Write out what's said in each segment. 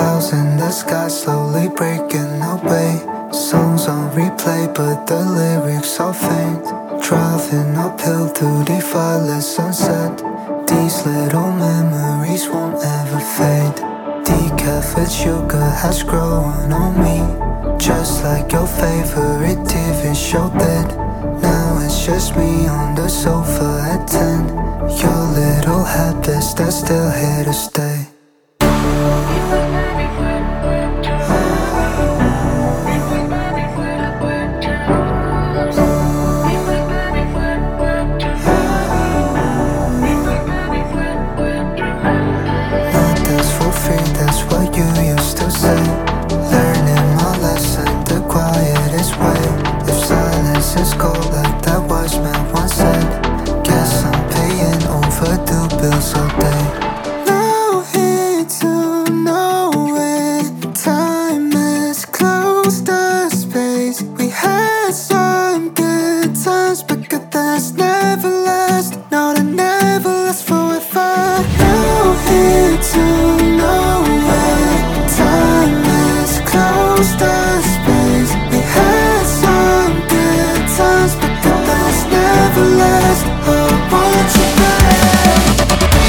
Clouds in the sky slowly breaking away. Songs on replay but the lyrics are faint. Driving uphill through the violet sunset. These little memories won't ever fade. Decaf with sugar has grown on me, just like your favorite TV show did. Now it's just me on the sofa at 10. Your little habits that still here to stay. That's what you used to say. Learning my lesson the quietest way. If silence is cold like that wise man once said, guess I'm paying overdue bills all day. Now here to nowhere, time has closed the space. We had some good times, but good things never last. No, they never last forever. Now here to the space. We had some good times, but good things never last. I want you back.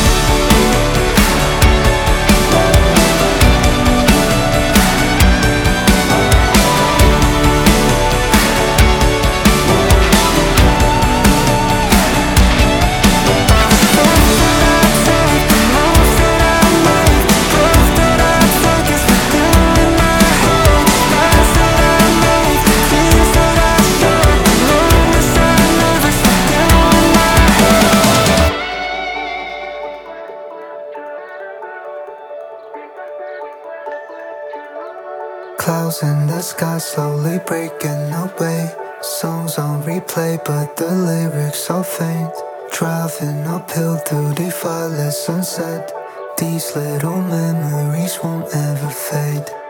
Clouds in the sky slowly breaking away. Songs on replay but the lyrics are faint. Driving uphill through the violet sunset. These little memories won't ever fade.